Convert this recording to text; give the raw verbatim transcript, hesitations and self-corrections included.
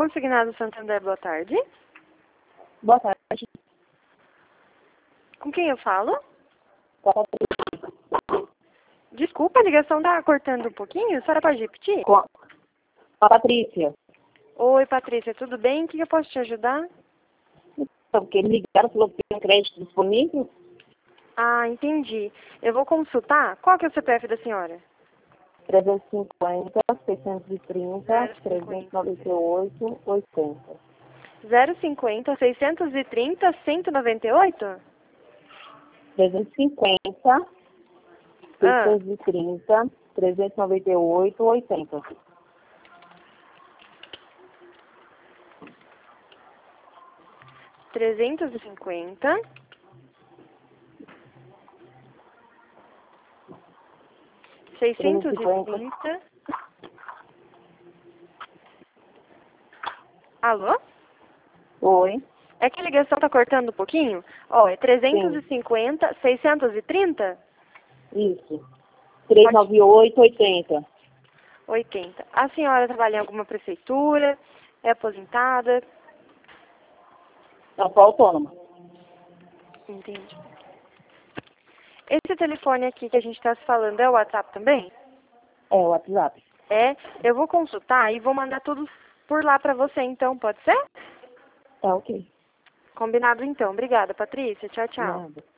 Consignado Santander, boa tarde. Boa tarde. Com quem eu falo? Com a Patrícia. Desculpa, a ligação tá cortando um pouquinho. A senhora pode repetir? Com a, com a Patrícia. Oi, Patrícia, tudo bem? O que eu posso te ajudar? Então, porque me ligaram, falou que tem um crédito disponível. Ah, entendi. Eu vou consultar. Qual que é o C P F da senhora? trezentos e cinquenta, seiscentos e trinta, zero trezentos e cinquenta. noventa e oito, oitenta. zero cinquenta, seiscentos e trinta, cento e noventa e oito? trezentos e cinquenta, Ah, seiscentos e trinta, trezentos e noventa e oito, oitenta. trezentos e cinquenta. seiscentos e trinta. Alô? Oi? É que a ligação tá cortando um pouquinho? Ó, é trezentos e Sim, cinquenta, seiscentos e trinta? isso. trezentos e noventa e oito, oitenta. oitenta. A senhora trabalha em alguma prefeitura? É aposentada? Não, sou autônoma. Entendi. Esse telefone aqui que a gente está se falando é o WhatsApp também? É, o WhatsApp. É. Eu vou consultar e vou mandar tudo por lá para você, então, pode ser? Tá ok. Combinado, então. Obrigada, Patrícia. Tchau, tchau. Nada.